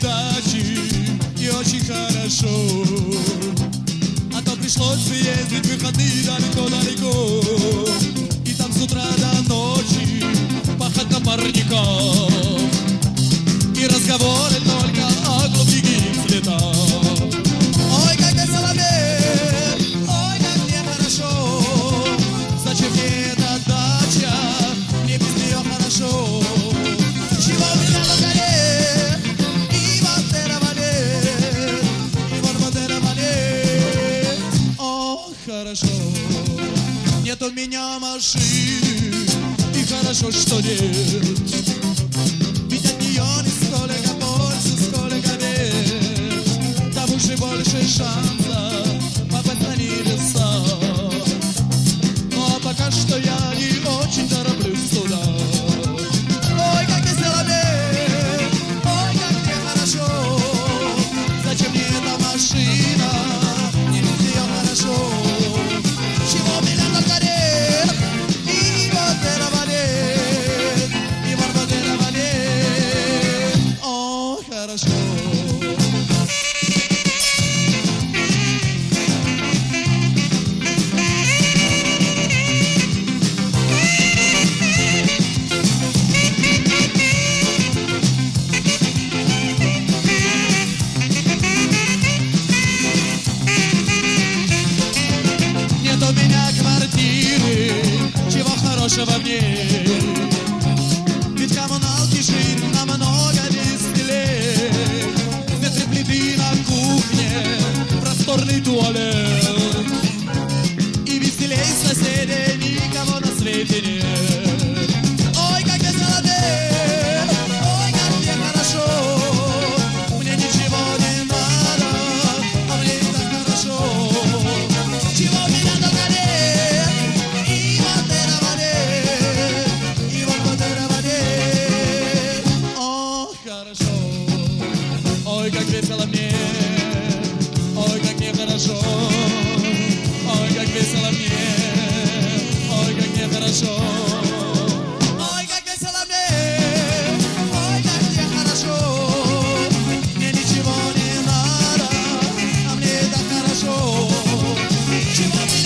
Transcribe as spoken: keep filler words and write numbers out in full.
дачи, и очень хорошо. А то пришлось съездить в выходные далеко-далеко, и там с утра до ночи пахать на парниках, и разговоры только о голубых цветах. Ой, как весело мне, ой, как мне хорошо. Зачем мне эта дача, мне без нее хорошо. Чего меня только нет, и вот этого нет, и вот вот этого нет. О, хорошо, нет у меня машины, и хорошо, что нет. Ведь от нее не столько пользы, сколько бед. Там уже больше шансов попасть на небеса. Но пока что я не очень тороплюсь туда. Ой, как весело мне, ой, как мне хорошо. Зачем мне эта машина, мне без нее хорошо. Чего меня только нет, и вот этого нет, и вот вот этого нет. О, хорошо. Нет у меня квартиры, чего хорошего в ней. Ведь коммуналки жить намного веселей. В метре плиты на кухне, просторный туалет. И веселей соседей никого на свете нет. Ой, как весело мне, ой, как мне хорошо. Мне ничего не надо, а мне и так хорошо. Чего меня только нет, и вот этого нет, и вот вот этого нет. О, хорошо, ой, как весело мне, ой, как мне хорошо, ой, как весело мне, ой, как мне хорошо. Ой, как весело мне, ой, как мне хорошо. Мне ничего не надо, а мне так хорошо. Чего мне